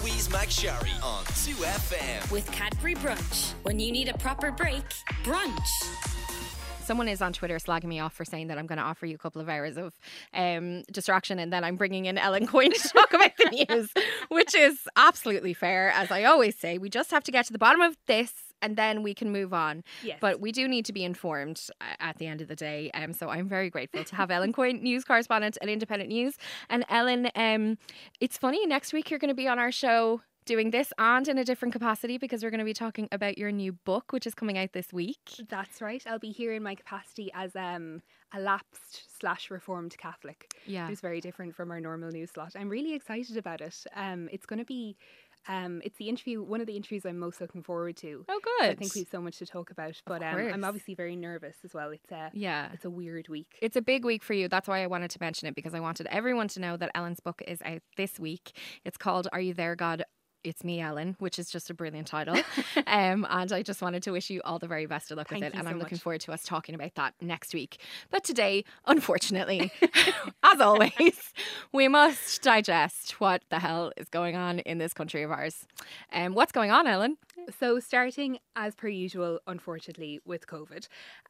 Louise McSharry on 2FM. With Cadbury Brunch. When you need a proper break, brunch. Someone is on Twitter slagging me off for saying that I'm going to offer you a couple of hours of distraction and then I'm bringing in Ellen Coyne to talk about the news, which is absolutely fair. As I always say, we just have to get to the bottom of this and then we can move on. Yes. But we do need to be informed at the end of the day. So I'm very grateful to have Ellen Coyne, news correspondent at Independent News. And Ellen, it's funny, next week you're going to be on our show doing this and in a different capacity because we're going to be talking about your new book, which is coming out this week. That's right. I'll be here in my capacity as a lapsed/reformed Catholic. Yeah. It's very different from our normal news slot. I'm really excited about it. It's going to be... it's the interview, one of the interviews I'm most looking forward to. Oh, good. I think we have so much to talk about, but I'm obviously very nervous as well. It's a weird week. It's a big week for you. That's why I wanted to mention it, because I wanted everyone to know that Ellen's book is out this week. It's called Are You There, God? It's Me, Ellen, which is just a brilliant title. And I just wanted to wish you all the very best of luck with it. And I'm looking forward to us talking about that next week. But today, unfortunately, as always, we must digest what the hell is going on in this country of ours. What's going on, Ellen? So starting as per usual, unfortunately, with COVID.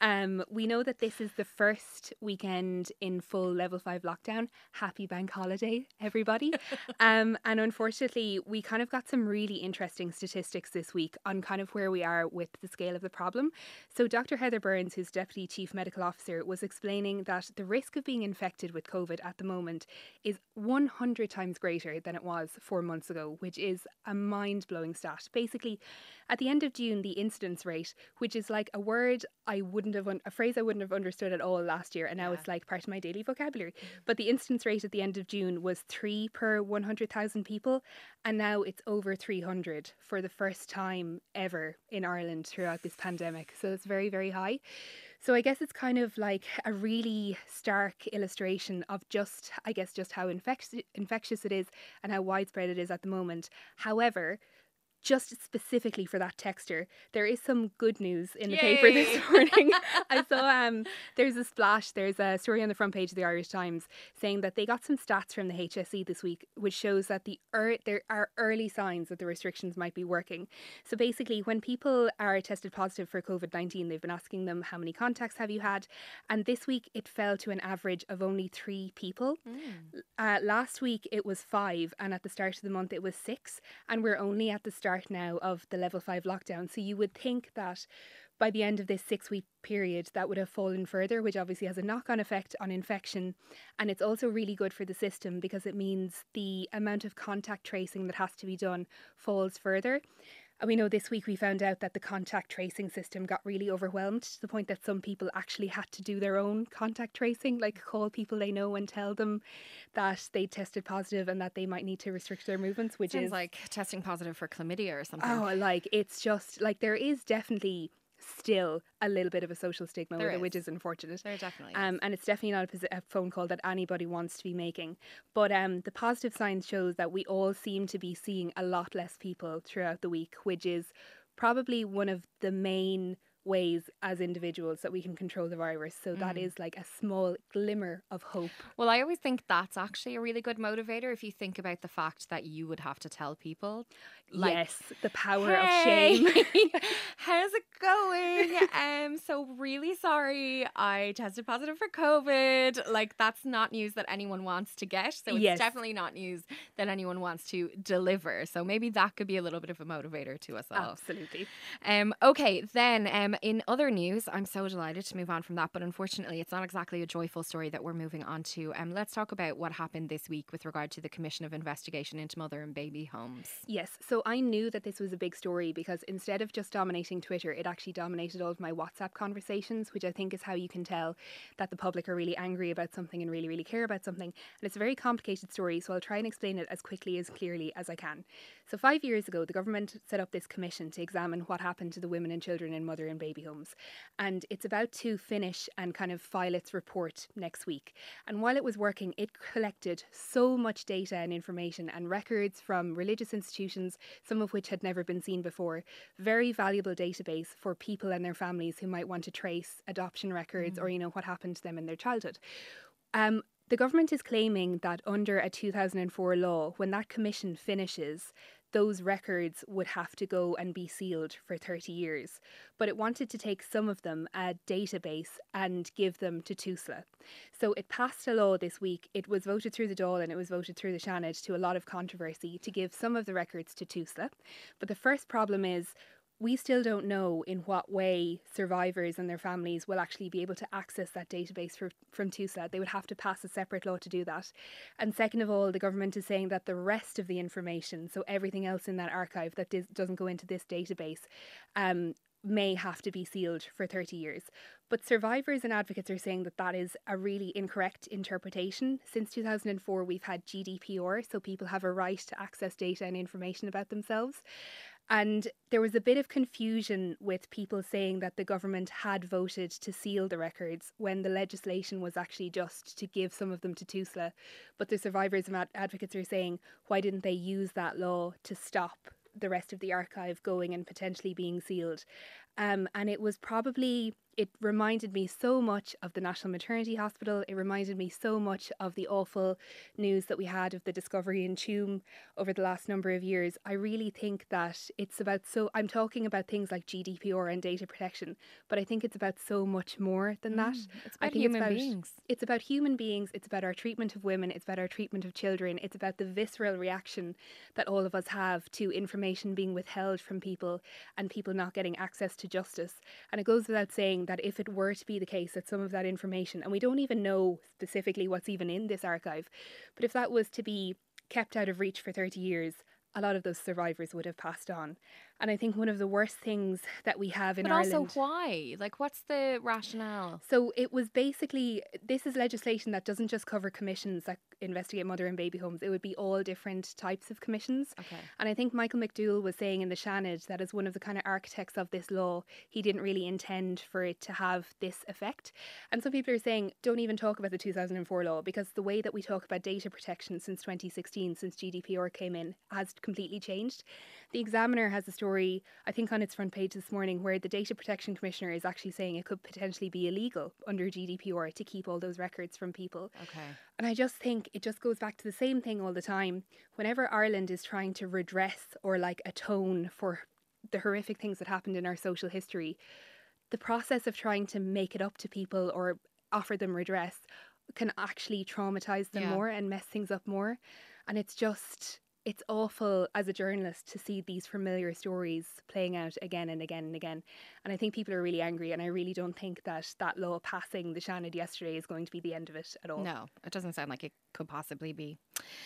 We know that this is the first weekend in full level 5 lockdown. Happy bank holiday, everybody. And unfortunately, we kind of got some really interesting statistics this week on kind of where we are with the scale of the problem. So Dr. Heather Burns, who's Deputy Chief Medical Officer, was explaining that the risk of being infected with COVID at the moment is 100 times greater than it was 4 months ago, which is a mind-blowing stat. Basically, at the end of June, the incidence rate, which is like a phrase I wouldn't have understood at all last year, and now it's like part of my daily vocabulary. But the incidence rate at the end of June was 3 per 100,000 people, and now it's over 300 for the first time ever in Ireland throughout this pandemic. So it's very, very high. So I guess it's kind of like a really stark illustration of just how infectious it is and how widespread it is at the moment. However, just specifically for that texter, there is some good news in the paper this morning. I saw there's a story on the front page of the Irish Times saying that they got some stats from the HSE this week, which shows that there are early signs that the restrictions might be working. So basically, when people are tested positive for COVID-19, they've been asking them, how many contacts have you had? And this week it fell to an average of only 3 people. Last week it was 5, and at the start of the month it was 6, and we're only at the start now of the level 5 lockdown. So you would think that by the end of this 6-week period that would have fallen further, which obviously has a knock-on effect on infection. And it's also really good for the system because it means the amount of contact tracing that has to be done falls further. And we know this week we found out that the contact tracing system got really overwhelmed to the point that some people actually had to do their own contact tracing, like call people they know and tell them that they tested positive and that they might need to restrict their movements, which Sounds is like testing positive for chlamydia or something. Oh, like it's just like there is definitely still a little bit of a social stigma with it, which is unfortunate. There definitely is. And it's definitely not a phone call that anybody wants to be making. But the positive signs shows that we all seem to be seeing a lot less people throughout the week, which is probably one of the main ways as individuals that we can control the virus. So that is like a small glimmer of hope. Well, I always think that's actually a really good motivator if you think about the fact that you would have to tell people. Like, yes, the power of shame. How's it going? So really sorry, I tested positive for COVID. Like, that's not news that anyone wants to get. So it's definitely not news that anyone wants to deliver. So maybe that could be a little bit of a motivator to us all. Absolutely. Okay, then in other news, I'm so delighted to move on from that, but unfortunately it's not exactly a joyful story that we're moving on to. Let's talk about what happened this week with regard to the Commission of Investigation into Mother and Baby Homes. Yes, so I knew that this was a big story because instead of just dominating Twitter, it actually dominated all of my WhatsApp conversations, which I think is how you can tell that the public are really angry about something and really, really care about something. And it's a very complicated story, so I'll try and explain it as quickly, as clearly as I can. So 5 years ago, the government set up this commission to examine what happened to the women and children in mother and baby homes. And it's about to finish and kind of file its report next week. And while it was working, it collected so much data and information and records from religious institutions, some of which had never been seen before. Very valuable database for people and their families who might want to trace adoption records or, what happened to them in their childhood. The government is claiming that under a 2004 law, when that commission finishes, those records would have to go and be sealed for 30 years. But it wanted to take some of them, a database, and give them to TUSLA. So it passed a law this week. It was voted through the Dáil and it was voted through the Seanad to a lot of controversy to give some of the records to TUSLA. But the first problem is we still don't know in what way survivors and their families will actually be able to access that database from TUSLA. They would have to pass a separate law to do that. And second of all, the government is saying that the rest of the information, so everything else in that archive that doesn't go into this database, may have to be sealed for 30 years. But survivors and advocates are saying that that is a really incorrect interpretation. Since 2004, we've had GDPR, so people have a right to access data and information about themselves. And there was a bit of confusion with people saying that the government had voted to seal the records when the legislation was actually just to give some of them to TUSLA. But the survivors and advocates are saying, why didn't they use that law to stop the rest of the archive going and potentially being sealed? And it reminded me so much of the National Maternity Hospital. It reminded me so much of the awful news that we had of the discovery in Tuam over the last number of years. I really think that I'm talking about things like GDPR and data protection, but I think it's about so much more than that. It's about human beings. It's about human beings. It's about our treatment of women. It's about our treatment of children. It's about the visceral reaction that all of us have to information being withheld from people and people not getting access to justice. And it goes without saying that if it were to be the case that some of that information, and we don't even know specifically what's even in this archive, but if that was to be kept out of reach for 30 years, a lot of those survivors would have passed on. And I think one of the worst things that we have in Ireland... But also why? Like, what's the rationale? So it was basically, this is legislation that doesn't just cover commissions that investigate mother and baby homes. It would be all different types of commissions. Okay. And I think Michael McDowell was saying in the Seanad that as one of the kind of architects of this law, he didn't really intend for it to have this effect. And some people are saying, don't even talk about the 2004 law, because the way that we talk about data protection since 2016, since GDPR came in, has completely changed. The Examiner has a story, I think on its front page this morning, where the Data Protection Commissioner is actually saying it could potentially be illegal under GDPR to keep all those records from people. Okay. And I just think it just goes back to the same thing all the time. Whenever Ireland is trying to redress or like atone for the horrific things that happened in our social history, the process of trying to make it up to people or offer them redress can actually traumatise them more and mess things up more. And it's awful as a journalist to see these familiar stories playing out again and again and again. And I think people are really angry, and I really don't think that law passing the Seanad yesterday is going to be the end of it at all. No, it doesn't sound like it could possibly be.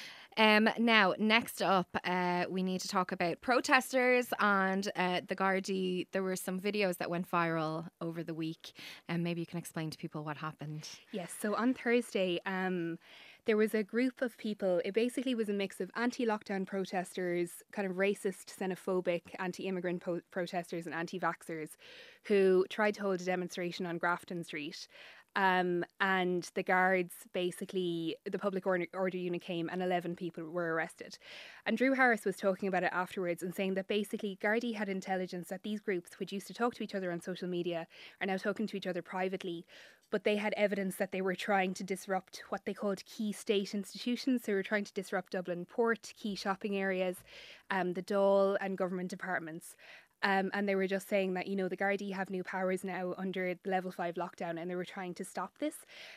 Now, next up, we need to talk about protesters and the Gardaí. There were some videos that went viral over the week, and maybe you can explain to people what happened. Yes, so on Thursday, there was a group of people. It basically was a mix of anti-lockdown protesters, kind of racist, xenophobic, anti-immigrant protesters and anti-vaxxers who tried to hold a demonstration on Grafton Street. And the guards, basically, the public order unit came and 11 people were arrested. And Drew Harris was talking about it afterwards and saying that basically Gardaí had intelligence that these groups, which used to talk to each other on social media, are now talking to each other privately. But they had evidence that they were trying to disrupt what they called key state institutions. They were trying to disrupt Dublin Port, key shopping areas, the Dáil and government departments. And they were just saying that, the Gardaí have new powers now under the level 5 lockdown, and they were trying to stop this.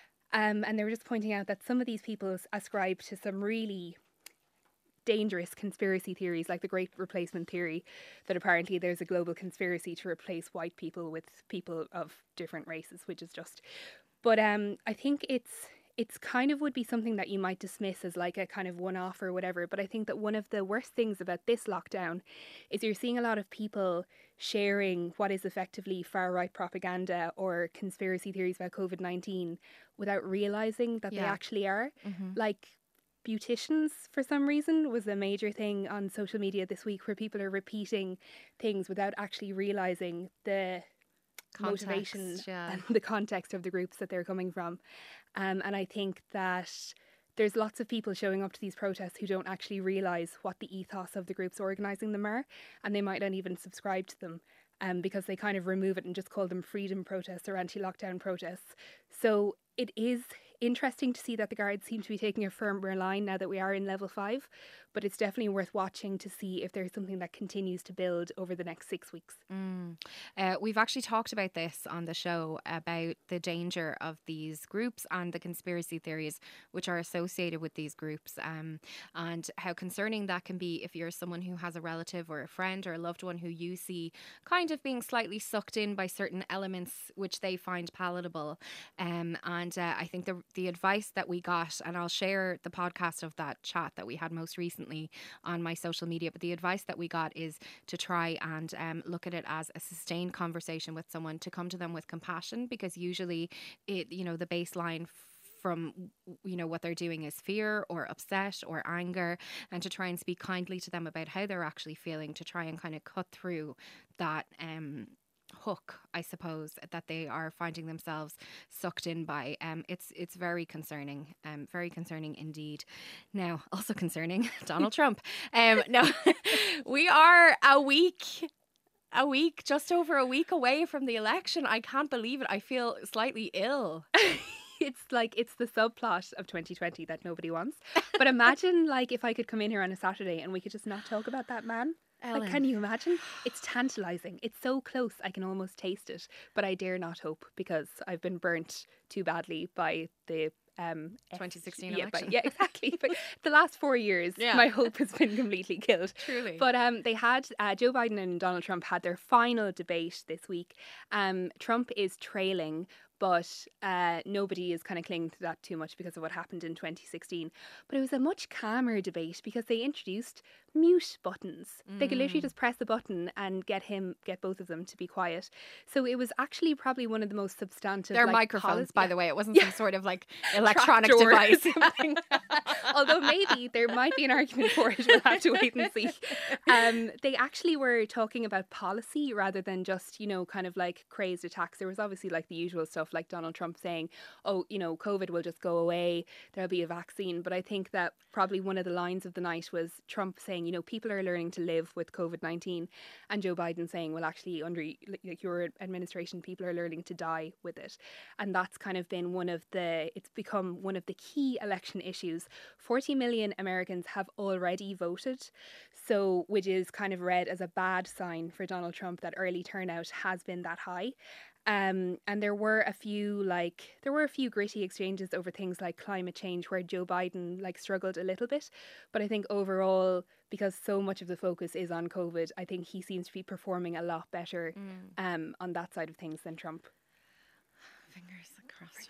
And they were just pointing out that some of these people ascribe to some really dangerous conspiracy theories, like the Great Replacement Theory, that apparently there's a global conspiracy to replace white people with people of different races, which is just... But I think it's kind of would be something that you might dismiss as like a kind of one-off or whatever. But I think that one of the worst things about this lockdown is you're seeing a lot of people sharing what is effectively far-right propaganda or conspiracy theories about COVID-19 without realising that they actually are. Mm-hmm. Like beauticians, for some reason, was a major thing on social media this week, where people are repeating things without actually realising the motivation and the context of the groups that they're coming from. And I think that there's lots of people showing up to these protests who don't actually realise what the ethos of the groups organising them are, and they might not even subscribe to them because they kind of remove it and just call them freedom protests or anti-lockdown protests. So it is interesting to see that the Guards seem to be taking a firmer line now that we are in level 5. but it's definitely worth watching to see if there's something that continues to build over the next 6 weeks. We've actually talked about this on the show, about the danger of these groups and the conspiracy theories which are associated with these groups, and how concerning that can be if you're someone who has a relative or a friend or a loved one who you see kind of being slightly sucked in by certain elements which they find palatable. I think the advice that we got, and I'll share the podcast of that chat that we had most recently on my social media, but the advice that we got is to try and look at it as a sustained conversation with someone, to come to them with compassion, because usually the baseline from what they're doing is fear or upset or anger, and to try and speak kindly to them about how they're actually feeling, to try and kind of cut through that hook, I suppose, that they are finding themselves sucked in by. It's very concerning indeed. Now, also concerning Donald Trump. No, we are just over a week away from the election. I can't believe it. I feel slightly ill. It's the subplot of 2020 that nobody wants. But imagine if I could come in here on a Saturday and we could just not talk about that man. Ellen. Can you imagine? It's tantalising. It's so close, I can almost taste it. But I dare not hope, because I've been burnt too badly by the 2016 election. Yeah, exactly. But the last 4 years, my hope has been completely killed. Truly. But they had Joe Biden and Donald Trump had their final debate this week. Trump is trailing, but nobody is kind of clinging to that too much because of what happened in 2016. But it was a much calmer debate because they introduced mute buttons. They could literally just press the button and get both of them to be quiet. So it was actually probably one of the most substantive. They're microphones, by the way. It wasn't some sort of electronic device. Although maybe there might be an argument for it. We'll have to wait and see. They actually were talking about policy rather than just, kind of crazed attacks. There was obviously the usual stuff, like Donald Trump saying, COVID will just go away, there'll be a vaccine. But I think that probably one of the lines of the night was Trump saying, people are learning to live with COVID-19, and Joe Biden saying, well, actually under your administration, people are learning to die with it. And that's kind of been it's become one of the key election issues. 40 million Americans have already voted, so which is kind of read as a bad sign for Donald Trump that early turnout has been that high. And there were a few gritty exchanges over things like climate change where Joe Biden struggled a little bit, but I think overall, because so much of the focus is on COVID, I think he seems to be performing a lot better on that side of things than Trump. Fingers crossed.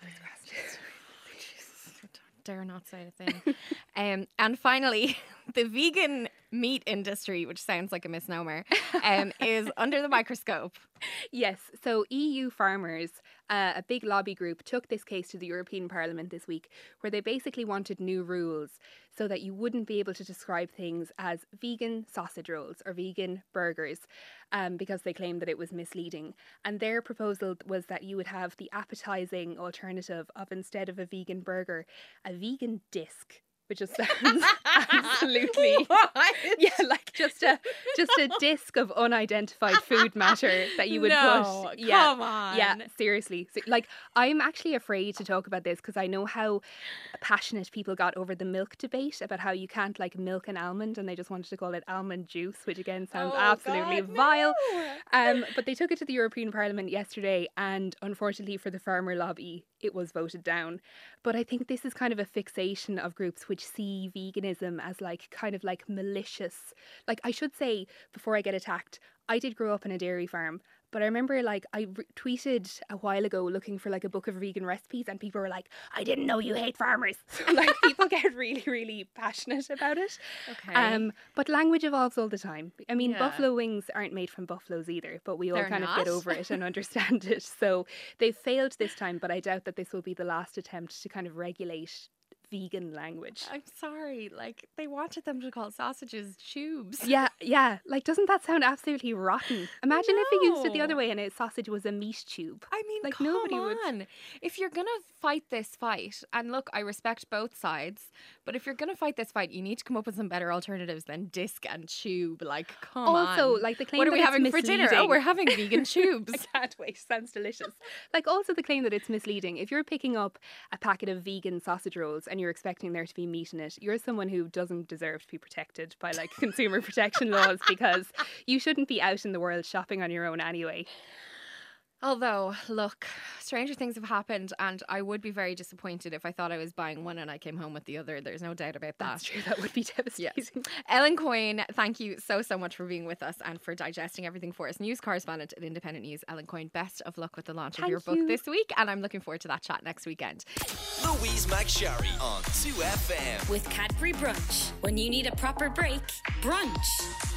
Dare not say a thing. And finally, the vegan meat industry, which sounds like a misnomer, is under the microscope. Yes, so EU farmers, a big lobby group, took this case to the European Parliament this week, where they basically wanted new rules so that you wouldn't be able to describe things as vegan sausage rolls or vegan burgers, because they claimed that it was misleading. And their proposal was that you would have the appetising alternative of, instead of a vegan burger, a vegan disc. Which just sounds absolutely just a disc of unidentified food matter that you would put. Yeah, come on. Yeah, seriously. So, I'm actually afraid to talk about this because I know how passionate people got over the milk debate about how you can't milk an almond, and they just wanted to call it almond juice, which again sounds absolutely vile. No. But they took it to the European Parliament yesterday, and unfortunately for the farmer lobby, it was voted down. But I think this is kind of a fixation of groups which see veganism as kind of malicious. I should say, before I get attacked, I did grow up in a dairy farm. But I remember, I tweeted a while ago looking for, a book of vegan recipes, and people were like, I didn't know you hate farmers. So, people get really, really passionate about it. Okay. But language evolves all the time. I mean, buffalo wings aren't made from buffaloes either, but we all They're kind not? of get over it and understand it. So they've failed this time, but I doubt that this will be the last attempt to kind of regulate vegan language. I'm sorry, they wanted them to call sausages tubes. Yeah. Doesn't that sound absolutely rotten? Imagine if they used it the other way and a sausage was a meat tube. I mean, nobody come would. on. If you're going to fight this fight, and look, I respect both sides, but if you're going to fight this fight, you need to come up with some better alternatives than disc and tube. Come on. Also, the claim what are that we it's having for misleading. dinner? Oh, we're having vegan tubes. I can't wait. Sounds delicious. Also the claim that it's misleading. If you're picking up a packet of vegan sausage rolls and you're expecting there to be meat in it, you're someone who doesn't deserve to be protected by like consumer protection laws, because you shouldn't be out in the world shopping on your own anyway. Although, look, stranger things have happened, and I would be very disappointed if I thought I was buying one and I came home with the other. There's no doubt about that. That's true. That would be devastating. Yes. Ellen Coyne, thank you so much for being with us and for digesting everything for us. News correspondent at Independent News, Ellen Coyne, best of luck with the launch of your book this week, and I'm looking forward to that chat next weekend. Louise McSharry on 2FM. With Cadbury Brunch. When you need a proper break, brunch.